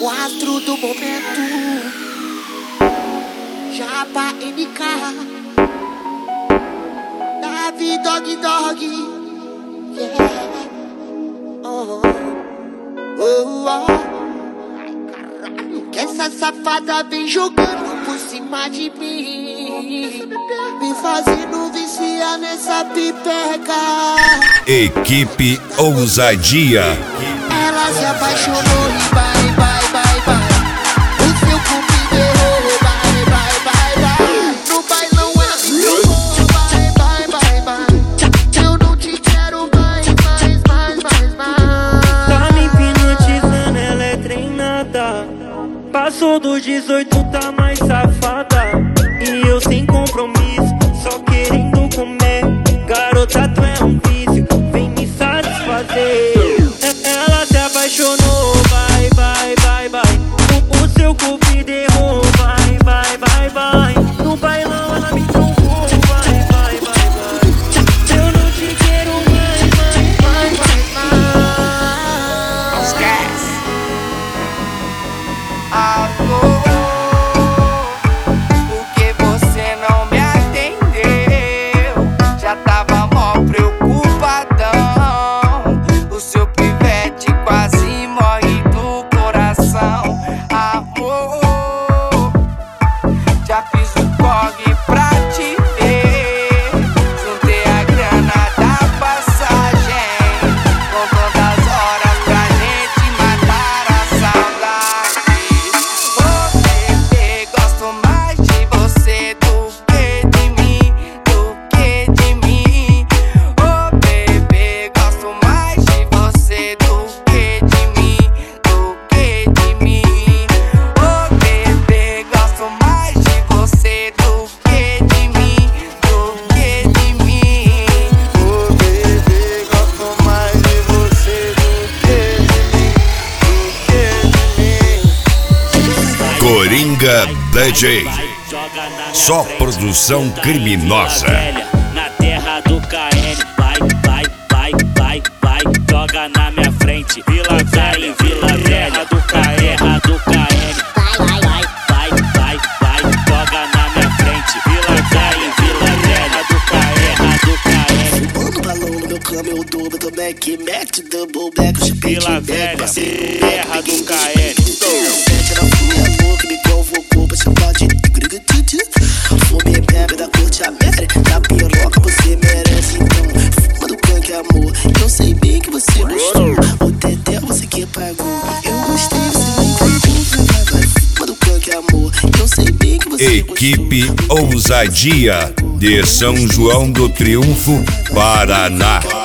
O astro do momento, Japa MK, Davi Dog Dog, yeah. Oh, oh, oh. Ai, caralho, que essa safada vem jogando por cima de mim, me fazendo viciar nessa pipeca. Equipe Ousadia. Ela se apaixonou e vai, vai, vai, vai. O seu cupido errou, vai, vai, vai, vai. No bailão ela se jogou, vai, vai, vai, vai. Eu não te quero mais, mais, mais, mais, mais. Tá me hipnotizando, ela é treinada. Passou dos 18, tá mais safada. E eu sem compromisso, só querendo comer. Garota, tu é um vício, vem me satisfazer. Ela se apaixonou, vai, vai, vai, vai. O seu cupido errou, vai, vai, vai, vai. No bailão ela me trombou, vai, vai, vai, vai. Eu não te quero mais, mais, mais, mais, mais. Esquece. Alô, porque você não me atendeu? Já tava mó preocupadão. O seu pivete quase morre do coração. Amor, já fiz o corre pra te ver. Juntei a grana da passagem, contando as horas pra gente matar a saudade. Oh bebê, gosto mais de você do que de mim, do que de mim. Oh bebê, gosto mais de você do que de mim, do que de mim. Oh bebê, gosto mais de você do que de mim, do que de mim. Oh bebê, gosto mais de você do que de mim. Coringa DJ. Só produção criminosa. Na terra do KN, vai, vai, vai, vai, vai. Joga na minha frente, Vila Velha, Vila Velha do KN, terra do KN. Vai, vai, vai, vai, vai. Joga na minha frente, Vila Velha, Vila Velha do KN, do KN. Fumando balão no meu cama, eu dobro, tô back, mete double back, o chapéu Vila Velha, terra do KN. Sete na minha boca, me convocou pra chamar de tutu. Fome bebe da corte América, da piroca você merece. Então, fuma do canque, amor, eu sei bem que você gostou. O teté você que pagou, eu gostei, você nem pagou. Agora fuma do canque, amor, eu sei bem que você Equipe Ousadia de São João do Triunfo, Paraná.